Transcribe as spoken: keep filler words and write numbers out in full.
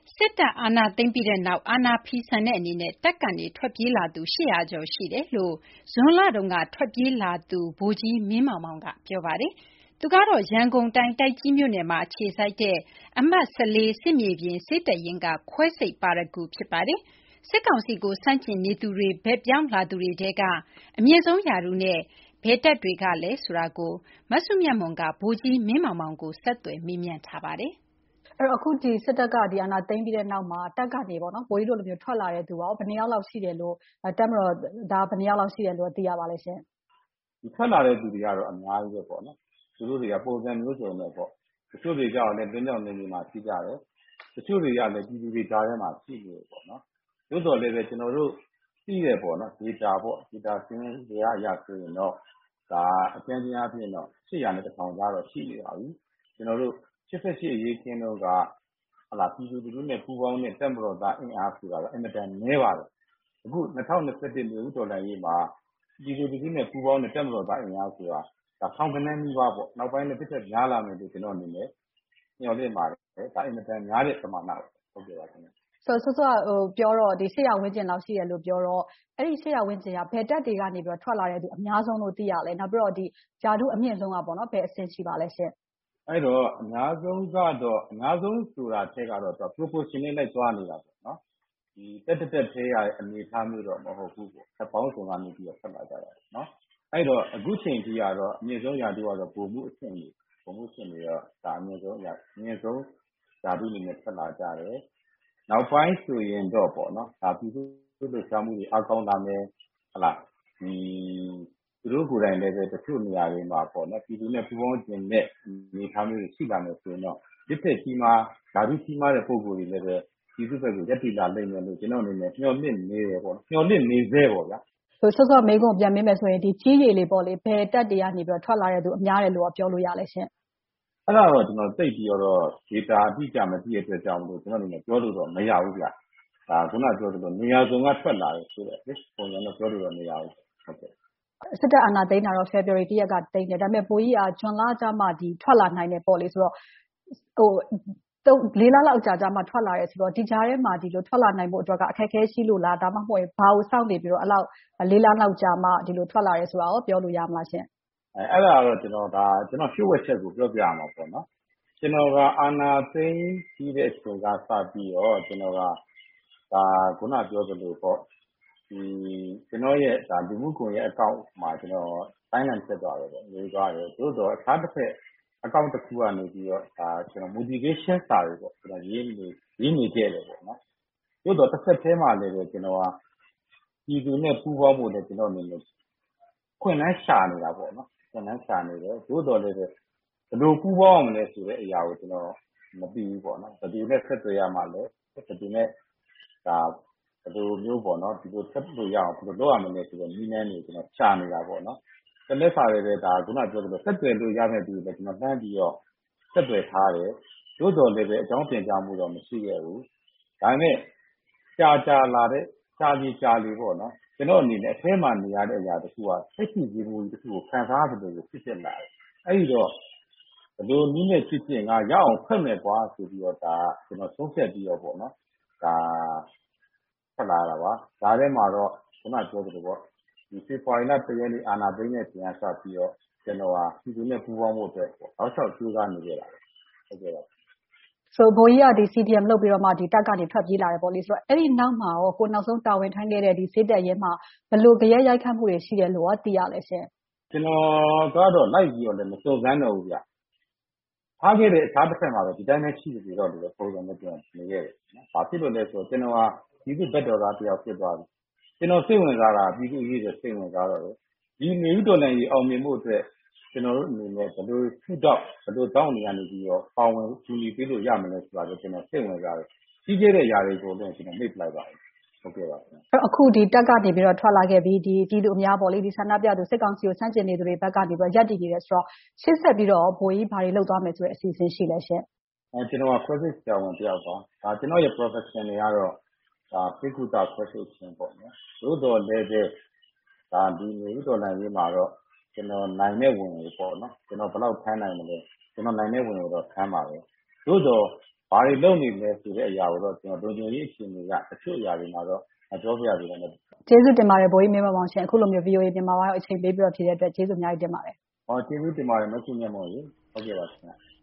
စစ်တပ်အာဏာသိမ်းပြီးတဲ့နောက်အာဏာဖီဆန်တဲ့အနေနဲ့တပ်ကနေထွက်ပြေးလာသူ၈၀၀ကျော်ရှိတယ်လို့ဇွန်လတုန်းကထွက်ပြေးလာသူဗိုလ်ကြီးမင်းမောင်မောင်ကပြောပါတယ်။သူကတော့ရန်ကုန်တိုင်းတိုက်ကြီးမြို့နယ်မှာအခြေစိုက်တဲ့အမှတ်၁၄စစ်မြေပြင်စစ်တပ်ရင်းကခွဲစိတ်ပါရဂူဖြစ်ပါတယ်။စစ်ကောင်စီကိုစန့်ကျင်နေသူတွေဘက်ပြောင်းလာသူတွေထဲကအမြင့်ဆုံးရာထူးနဲ့ဘယ်တပ်တွေကလဲဆိုတာကိုမစုမြတ်မွန်ကဗိုလ်ကြီးမင်းမောင်မောင်ကိုဆက်သွယ်မေးမြန်းထားပါတယ်။အဲ့တော့အခုဒီစစ်တပ်ကဒီအာဏာသိမ်းပြီးတဲ့နောက်မှာတပ်ကနေပေါ့နော်ဗိုလ်ကြီးတို့လိုမျိုးထွက်လာတဲ့သူရောဘယ်နှယောက်လောက်ရှိတယ်လို့တပ်မတော်ဒါဘယ်နှယောက်လောက်ရှိတယ်လို့သိရပါလဲရှင်။ဒီထွက်လာတဲ့သူတွေကတော့အများကြီးပဲပေါ့နော်။သူတို့တွေကပုံစံမျိုးစုံနဲ့ပေါ့။တချို့တွေကြောက်လည်းတင်းကြောင်နေနေမှာရှိကြတယ်။တချို့တွေကလည်းပြည်သူတွေကြားထဲမှာရှိနေတယ်ပေါ့နော်။သို့တော်လည်းပဲကျွန်တော်တို့သိရပေါ့နော်ဒေတာပေါ့ဒေတာစင်းတွေရရဆိုရင်တော့ဒါအကျဉ်းချင်းအဖြစ်တော့ရှစ်ရာနဲ့တစ်ထောင်ကြားတော့ရှိနေပါပြီ။ကျွန်တော်တို့ရှစ်ရှစ်အရေးခင်းတော့ကဟလာပြည်သူလူနဲ့ပူပေါင်းတဲ့တက်မတော်သားအင်အားဆိုတာတော့အင်မတန်နည်းပါတယ်။အခု၂၀၂၁မြို့တော်လှန်ရေးမှာပြည်သူလူနဲ့ပူပေါင်းတဲ့တက်မတော်သားအင်အားဆိုတာဒါထောင်ကနန်းနီးပါးပေါ့နောက်ပိုင်းလည်းတစ်ချက်များလာမယ်လို့ကျွန်တော်အနေနဲ့ညှော်လင့်ပါတယ်ဒါအင်မတန်များတဲ့ပမာဏဟုတ်ကဲ့ပါခင်ဗျဆိုတော့ဆိုတော့ဟိုပြောတော့ဒီရှစ်ရာဝင်းကျင်လောက်ရှိတယ်လို့ပြောတော့အဲ့ဒီရှစ်ရာဝင်းကျင်ကဘယ်တက်တွေကနေပြီးတော့ထွက်လာတဲ့သူအများဆုံးလို့သိရလဲနောက်ပြီးတော့ဒီဂျာတုအမြင့်ဆုံးကပေါ့နော်ဘယ်အဆင့်ရှိပါလဲရှင်အဲ့တော့အများဆုံးကတော့အများဆုံးဆိုတာထက်ကတော့ proportion နဲ့လိုက်သွားနေတာပေါ့နော်ဒီတက်တက်တက်သေးရတဲ့အနေအထားမျိုးတော့မဟုတ်ဘူးပေါ့အပေါင်းစုံကနေပြီးတော့ဆက်လာကြတာနော်အဲ့တော့အခုချိန်ကြီးကတော့အမြင့်ဆုံးရာတူကတော့ပုံမှုအဆင့်ကြီးပုံမှုအဆင့်တွေတော့ဒါအမြင့်ဆုံးရာအမြင့်ဆုံးဓာတုအနေနဲ့ဆက်လာကြတယ်နောက်ပိုင်းဆိုရင်တော့ပေါ့နော်ဒါပြည်သူလူရှားမှုတွေအကောင်းလာမယ်ဟလာဒီသူတို့ကိုယ်တိုင်လည်းပဲတချို့နေရာတွေမှာပေါ့နော်ပြည်သူနဲ့ပူးပေါင်းခြင်းနဲ့နေထားမျိုးရှိလာမယ်ဆိုရင်တော့ဒီဖက်ကြီးမှာဓာတုကြီးမားတဲ့ပုံကိုယ်တွေလည်းပဲပြည်သူဘက်ကိုရက်တီလာလိမ့်မယ်လို့ကျွန်တော်အနေနဲ့မျှော်လင့်နေတယ်ပေါ့နော်မျှော်လင့်နေသေးပေါ့ဗျာဆိုစောစောမေးခွန်းပြန်မေးမယ်ဆိုရင်ဒီကြီးရီလေးပေါ့လေဘယ်တက်တွေကနေပြီးတော့ထွက်လာတဲ့သူအများတယ်လို့ပြောလို့ရလဲရှင်အဲ့ဒါတော့ကျွန်တော်သိပြီးတော့ data အတိအကျမသိတဲ့အတွက်ကြောင့်လို့ကျွန်တော်အနေနဲ့ပြောလို့တော့မရဘူးဗျာဒါခုနပြောသလိုနေရာစုံကထွက်လာတယ်ဆိုတော့ပုံစံတော့ပြောလို့တော့မရဘူးဟုတ်ကဲ့စစ်တပ်အာဏာသိမ်းတာတော့ February တစ်ရက်ကသိမ်းတယ်ဒါပေမဲ့ပိုကြီးကဂျွန်လကျမှဒီထွက်လာနိုင်တယ်ပေါ့လေဆိုတော့ဟိုတော့လေးလလောက်ကြာကြာမှထွက်လာရဲဆိုတော့ဒီကြားထဲမှာဒီလိုထွက်လာနိုင်ဖို့အတွက်ကအခက်အခဲရှိလို့လားဒါမှမဟုတ်ရင်ဘာကိုစောင့်နေပြီးတော့အဲ့လောက်လေးလလောက်ကြာမှဒီလိုထွက်လာရဲဆိုတာရောပြောလို့ရမလားရှင်အဲအဲ့ဒါတော့ကျွန်တော်ဒါကျွန်တော်ဖြည့်ဝက်ချက်ကိုပြောပြရမှာပေါ့နော်ကျွန်တော်ကအာနာသိန်းကြီးတဲ့အချိန်ကစပြီးတော့ကျွန်တော်ကဒါခုနပြောသလိုပေါ့ဒီကျွန်တော်ရဲ့ဒါလူမှုကွန်ရက်အကောင့်မှာကျွန်တော်တိုင်းလန်ဆက်သွားတယ်ပေါ့ရေးသွားတယ်သို့တော့အခြားတစ်ဖက်အကောင့်တစ်ခုကနေပြီးတော့ဒါကျွန်တော် motivation စာတွေပေါ့ကျွန်တော်ရေးနေရေးနေကြတယ်ပေါ့နော်သို့တော့တစ်ဖက်ထဲမှာလည်းပဲကျွန်တော်ကပြည်သူနဲ့ပူးပေါင်းဖို့လည်းကျွန်တော်အနေနဲ့ခွင့်လန်းရှာနေတာပေါ့နော်ခွင့်လန်းရှာနေတယ်သို့တော်လည်းပဲဘယ်လိုပူးပေါင်းအောင်မလဲဆိုတဲ့အရာကိုကျွန်တော်မသိဘူးပေါ့နော်ဘယ်သူနဲ့ဆက်သွယ်ရမှာလဲဘယ်သူနဲ့ဒါဘယ်လိုမျိုးပေါ့နော်ဒီလိုဆက်လို့ရအောင်ဘယ်လိုလုပ်ရမလဲဆိုတော့ညီနန်းနေကျွန်တော်ရှာနေတာပေါ့နော်တလက်စာတွေလည်းဒါခုနပြောသလိုဆက်သွယ်လို့ရမယ့်သူတွေလည်းကျွန်တော်နှမ်းပြီးတော့ဆက်သွယ်ထားတယ်သို့တော်လည်းပဲအကြောင်းပြန်ကြားမှုတော့မရှိခဲ့ဘူးဒါပေမဲ့ကြာကြာလာတဲ့ကြာကြီးကြာလီပေါ့နော်ကျွန်တော်အနေနဲ့အထဲမှာနေရတဲ့အရာတခုကစိတ်ကြည်မှုတခုကိုခံစားရတယ်လို့ဖြစ်ဖြစ်လာတယ်အဲ့ဒီတော့ဘယ်လိုနည်းနဲ့ဖြစ်ဖြစ်ငါရအောင်ဖက်မယ်ကွာဆိုပြီးတော့ဒါကျွန်တော်ဆုံးဖြတ်ပြီးတော့ပေါ့နော်ဒါဆက်လာတာပါဒါထဲမှာတော့ခုနပြောသလိုပေါ့ဒီဖေဖော်ဝါရီလတစ်ရက်နေ့အာဏာသိမ်းတဲ့အချိန်ကစပြီးတော့ကျွန်တော်ဟာပြည်သူနဲ့ပူးပေါင်းဖို့အတွက်ပေါ့နောက်လျှောက်ကြိုးစားနေကြတာဟုတ်ကဲ့ပါဆိုဘိုးကြီးကဒီ စီ ဒီ အမ် လုပ်ပြီးတော့မှဒီတက်ကနေထွက်ပြေးလာတယ်ပေါ့လေဆိုတော့အဲ့ဒီနောက်မှာရောကိုနောက်ဆုံးတာဝန်ထမ်းခဲ့တဲ့ဒီစစ်တပ်ရဲမှာဘယ်လိုကြရဲရိုက်ခတ်မှုတွေရှိတယ်လို့သိရလဲရှင်ကျွန်တော်ကတော့လိုက်ပြီးတော့လည်းမစုံစမ်းတော့ဘူးဗျထားခဲ့တဲ့အခြားတစ်ဖက်မှာပဲဒီတိုင်းနဲ့ရှိနေတော့လို့ပုံစံနဲ့ပြန်နေခဲ့တယ်နော်ဘာဖြစ်လို့လဲဆိုတော့ကျွန်တော်ဟာဒီခုဘက်တော်သားတယောက်ဖြစ်သွားပြီကျွန်တော်စိတ်ဝင်စားတာပြည်သူ့ရေးတွေစိတ်ဝင်စားတော့ဒီနေဦးတော်လည်းကြီးအောင်မြင်မှုအတွက်ကျွန်တော်တို့အနေနဲ့ဘယ်လိုထူတော့ဘယ်လိုတောင်းနေရနေပြီးတော့ပါဝင်ကူညီပေးလို့ရမလဲဆိုတာကိုကျွန်တော်စိတ်ဝင်စားတယ်ကြီးကျယ်တဲ့ຢာတွေကိုလည်းကျွန်တော်မိတ်လိုက်ပါတယ်ဟုတ်ကဲ့ပါအခုဒီတက်ကနေပြီးတော့ထွက်လာခဲ့ပြီးဒီပြည်သူအများပေါ့လေဒီဆန္ဒပြသူစစ်ကောင်စီကိုစန့်ကျင်နေသူတွေဘက်ကနေပြီးတော့ရပ်တည်နေတယ်ဆိုတော့ရှင်းဆက်ပြီးတော့ဘိုးကြီးဘာတွေလုပ်သွားမယ်ဆိုတဲ့အစီအစဉ်ရှိလဲရှင်အဲကျွန်တော်က process ကြောင်းတယောက်ပါဒါကျွန်တော်ရဲ့ profession တွေကတော့ဒါပိကုတာ process ချင်းပေါ့နော်သို့တော်လည်းပဲဒါဒီနေဦးတော်လည်းရေးမှာတော့ကျွန်တော်နိုင်တဲ့ဝင်တွေပေါ့နော်ကျွန်တော်ဘယ်လောက်ထမ်းနိုင်မလဲကျွန်တော်နိုင်တဲ့ဝင်တွေတော့ထမ်းပါပဲသို့တော့ဘာတွေလုပ်နေလဲဆိုတဲ့အရာကိုတော့ကျွန်တော်လုံခြုံရေးအခြေအနေကတချို့အရာတွေမှာတော့မပြောပြရသေးဘူး။ကျေးဇူးတင်ပါတယ်ဗိုလ်ကြီးမင်းမောင်မောင်ရှင်အခုလိုမျိုး V O A မြန်မာပိုင်းကိုအချိန်ပေးပြီးတော့ဖြေတဲ့အတွက်ကျေးဇူးအများကြီးတင်ပါတယ်ဟောကျေးဇူးတင်ပါတယ်မဆုမြတ်မောင်ရေဟုတ်ကဲ့ပါခင်ဗျ